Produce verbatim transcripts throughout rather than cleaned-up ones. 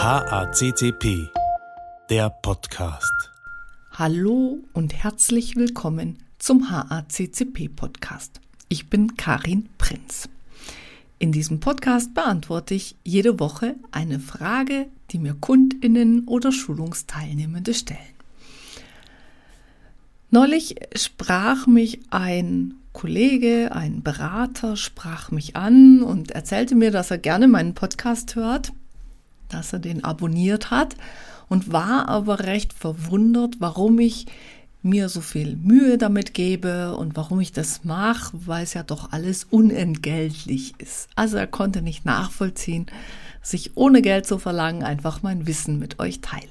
H A C C P, der Podcast. Hallo und herzlich willkommen zum H A C C P Podcast. Ich bin Karin Prinz. In diesem Podcast beantworte ich jede Woche eine Frage, die mir KundInnen oder Schulungsteilnehmende stellen. Neulich sprach mich ein Kollege, ein Berater, sprach mich an und erzählte mir, dass er gerne meinen Podcast hört, dass er den abonniert hat und war aber recht verwundert, warum ich mir so viel Mühe damit gebe und warum ich das mache, weil es ja doch alles unentgeltlich ist. Also er konnte nicht nachvollziehen, dass ich ohne Geld zu verlangen einfach mein Wissen mit euch teile.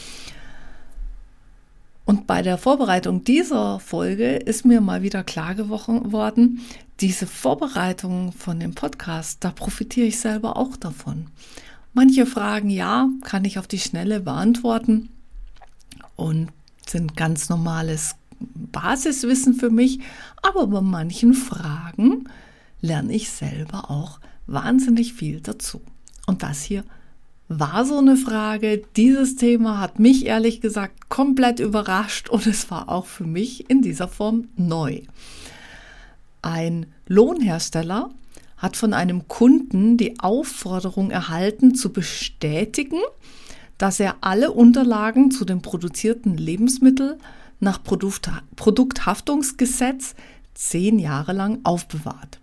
Und bei der Vorbereitung dieser Folge ist mir mal wieder klar geworden, diese Vorbereitung von dem Podcast, da profitiere ich selber auch davon. Manche Fragen, ja, kann ich auf die Schnelle beantworten und sind ganz normales Basiswissen für mich, aber bei manchen Fragen lerne ich selber auch wahnsinnig viel dazu. Und das hier war so eine Frage. Dieses Thema hat mich ehrlich gesagt komplett überrascht und es war auch für mich in dieser Form neu. Ein Lohnhersteller hat von einem Kunden die Aufforderung erhalten, zu bestätigen, dass er alle Unterlagen zu den produzierten Lebensmitteln nach Produkt, Produkthaftungsgesetz zehn Jahre lang aufbewahrt.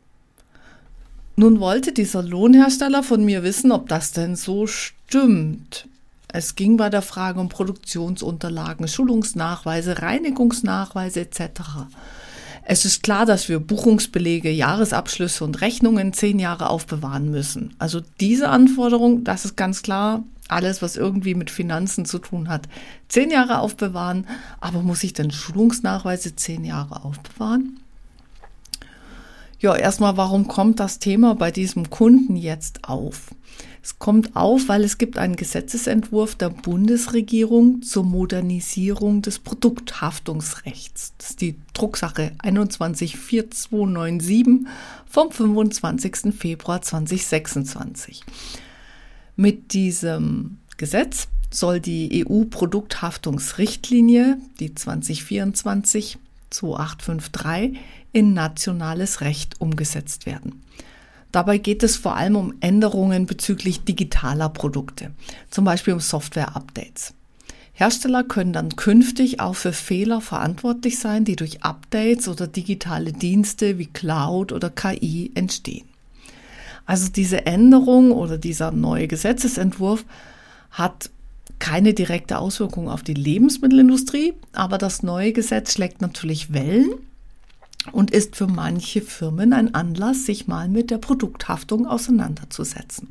Nun wollte dieser Lohnhersteller von mir wissen, ob das denn so stimmt. Es ging bei der Frage um Produktionsunterlagen, Schulungsnachweise, Reinigungsnachweise et cetera. Es ist klar, dass wir Buchungsbelege, Jahresabschlüsse und Rechnungen zehn Jahre aufbewahren müssen. Also diese Anforderung, das ist ganz klar, alles, was irgendwie mit Finanzen zu tun hat, zehn Jahre aufbewahren. Aber muss ich denn Schulungsnachweise zehn Jahre aufbewahren? Ja, erstmal, warum kommt das Thema bei diesem Kunden jetzt auf? Es kommt auf, weil es gibt einen Gesetzesentwurf der Bundesregierung zur Modernisierung des Produkthaftungsrechts. Das ist die Drucksache einundzwanzig vier zwei neun sieben vom fünfundzwanzigsten Februar zweitausendsechsundzwanzig. Mit diesem Gesetz soll die E U-Produkthaftungsrichtlinie, die zwanzig vierundzwanzig zweitausendachthundertdreiundfünfzig, in nationales Recht umgesetzt werden. Dabei geht es vor allem um Änderungen bezüglich digitaler Produkte, zum Beispiel um Software-Updates. Hersteller können dann künftig auch für Fehler verantwortlich sein, die durch Updates oder digitale Dienste wie Cloud oder K I entstehen. Also diese Änderung oder dieser neue Gesetzesentwurf hat keine direkte Auswirkung auf die Lebensmittelindustrie, aber das neue Gesetz schlägt natürlich Wellen und ist für manche Firmen ein Anlass, sich mal mit der Produkthaftung auseinanderzusetzen.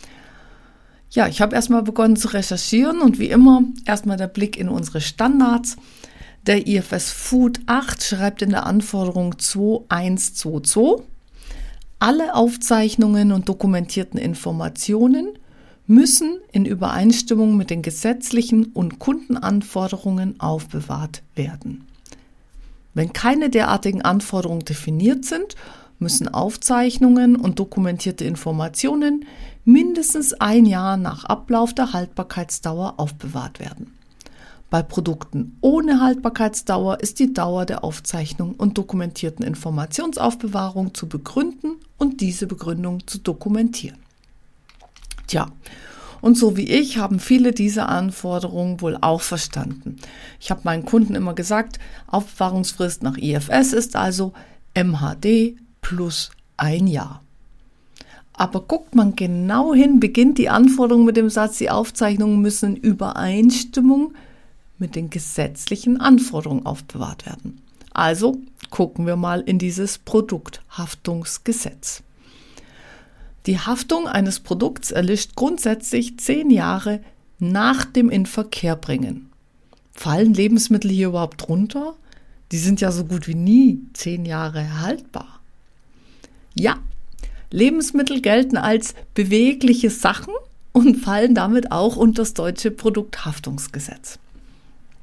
Ja, ich habe erstmal begonnen zu recherchieren und wie immer erstmal der Blick in unsere Standards. Der I F S Food acht schreibt in der Anforderung zweitausendzweiundzwanzig, alle Aufzeichnungen und dokumentierten Informationen müssen in Übereinstimmung mit den gesetzlichen und Kundenanforderungen aufbewahrt werden. Wenn keine derartigen Anforderungen definiert sind, müssen Aufzeichnungen und dokumentierte Informationen mindestens ein Jahr nach Ablauf der Haltbarkeitsdauer aufbewahrt werden. Bei Produkten ohne Haltbarkeitsdauer ist die Dauer der Aufzeichnung und dokumentierten Informationsaufbewahrung zu begründen und diese Begründung zu dokumentieren. Tja, und so wie ich haben viele diese Anforderungen wohl auch verstanden. Ich habe meinen Kunden immer gesagt, Aufbewahrungsfrist nach I F S ist also M H D plus ein Jahr. Aber guckt man genau hin, beginnt die Anforderung mit dem Satz, die Aufzeichnungen müssen in Übereinstimmung mit den gesetzlichen Anforderungen aufbewahrt werden. Also gucken wir mal in dieses Produkthaftungsgesetz. Die Haftung eines Produkts erlischt grundsätzlich zehn Jahre nach dem Inverkehrbringen. Fallen Lebensmittel hier überhaupt drunter? Die sind ja so gut wie nie zehn Jahre haltbar. Ja, Lebensmittel gelten als bewegliche Sachen und fallen damit auch unter das deutsche Produkthaftungsgesetz.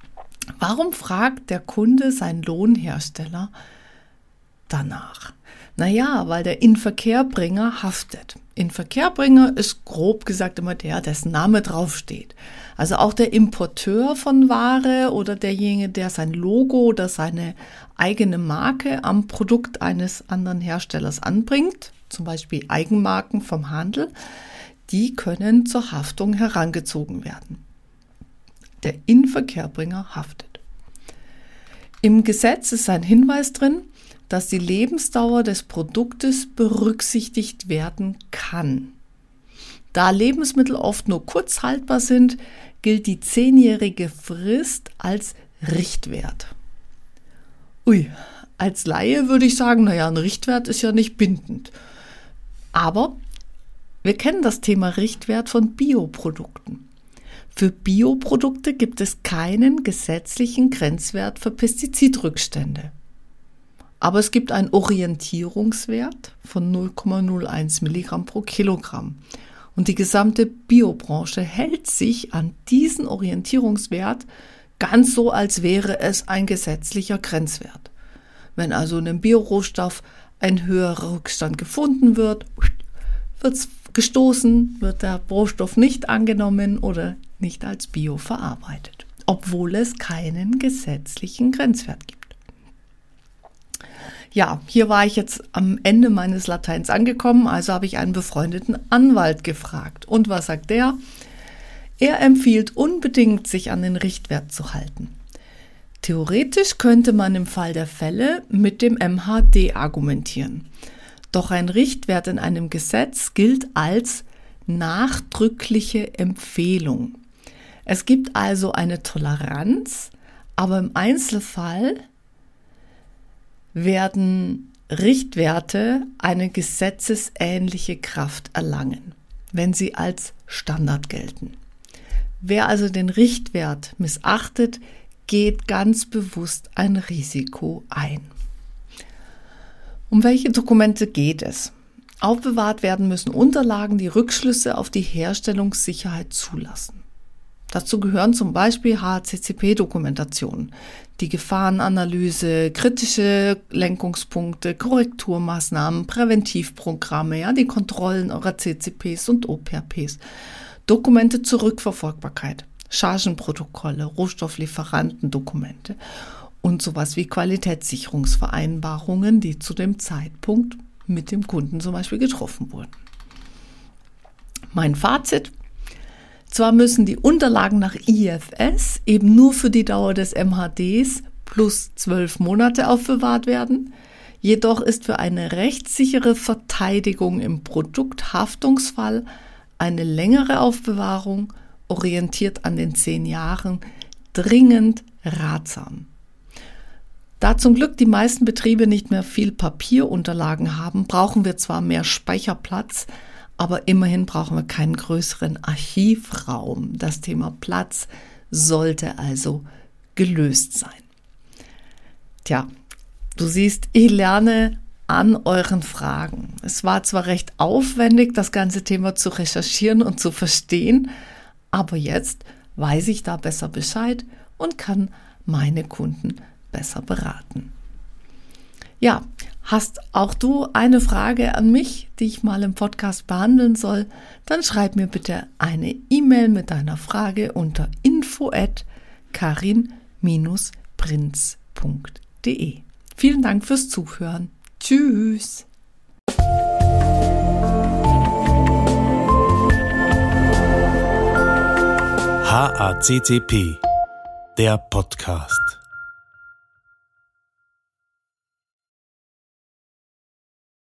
Warum fragt der Kunde seinen Lohnhersteller danach? Naja, weil der Inverkehrbringer haftet. Inverkehrbringer ist grob gesagt immer der, dessen Name draufsteht. Also auch der Importeur von Ware oder derjenige, der sein Logo oder seine eigene Marke am Produkt eines anderen Herstellers anbringt, zum Beispiel Eigenmarken vom Handel, die können zur Haftung herangezogen werden. Der Inverkehrbringer haftet. Im Gesetz ist ein Hinweis drin, dass die Lebensdauer des Produktes berücksichtigt werden kann. Da Lebensmittel oft nur kurz haltbar sind, gilt die zehnjährige Frist als Richtwert. Ui, als Laie würde ich sagen, naja, ein Richtwert ist ja nicht bindend. Aber wir kennen das Thema Richtwert von Bioprodukten. Für Bioprodukte gibt es keinen gesetzlichen Grenzwert für Pestizidrückstände. Aber es gibt einen Orientierungswert von null Komma null eins Milligramm pro Kilogramm. Und die gesamte Biobranche hält sich an diesen Orientierungswert ganz so, als wäre es ein gesetzlicher Grenzwert. Wenn also in einem Biorohstoff ein höherer Rückstand gefunden wird, wird es gestoßen, wird der Rohstoff nicht angenommen oder nicht als Bio verarbeitet, obwohl es keinen gesetzlichen Grenzwert gibt. Ja, hier war ich jetzt am Ende meines Lateins angekommen, also habe ich einen befreundeten Anwalt gefragt. Und was sagt er? Er empfiehlt unbedingt, sich an den Richtwert zu halten. Theoretisch könnte man im Fall der Fälle mit dem M H D argumentieren. Doch ein Richtwert in einem Gesetz gilt als nachdrückliche Empfehlung. Es gibt also eine Toleranz, aber im Einzelfall werden Richtwerte eine gesetzesähnliche Kraft erlangen, wenn sie als Standard gelten. Wer also den Richtwert missachtet, geht ganz bewusst ein Risiko ein. Um welche Dokumente geht es? Aufbewahrt werden müssen Unterlagen, die Rückschlüsse auf die Herstellungssicherheit zulassen. Dazu gehören zum Beispiel H A C C P-Dokumentationen, die Gefahrenanalyse, kritische Lenkungspunkte, Korrekturmaßnahmen, Präventivprogramme, ja, die Kontrollen eurer C C Ps und O P R Ps, Dokumente zur Rückverfolgbarkeit, Chargenprotokolle, Rohstofflieferantendokumente und sowas wie Qualitätssicherungsvereinbarungen, die zu dem Zeitpunkt mit dem Kunden zum Beispiel getroffen wurden. Mein Fazit: Zwar müssen die Unterlagen nach I F S eben nur für die Dauer des M H Ds plus zwölf Monate aufbewahrt werden, jedoch ist für eine rechtssichere Verteidigung im Produkthaftungsfall eine längere Aufbewahrung, orientiert an den zehn Jahren, dringend ratsam. Da zum Glück die meisten Betriebe nicht mehr viel Papierunterlagen haben, brauchen wir zwar mehr Speicherplatz, aber immerhin brauchen wir keinen größeren Archivraum. Das Thema Platz sollte also gelöst sein. Tja, du siehst, ich lerne an euren Fragen. Es war zwar recht aufwendig, das ganze Thema zu recherchieren und zu verstehen, aber jetzt weiß ich da besser Bescheid und kann meine Kunden besser beraten. Ja, hast auch du eine Frage an mich, die ich mal im Podcast behandeln soll, dann schreib mir bitte eine E-Mail mit deiner Frage unter info at karin Bindestrich prinz punkt de. Vielen Dank fürs Zuhören. Tschüss. H A C C P, der Podcast.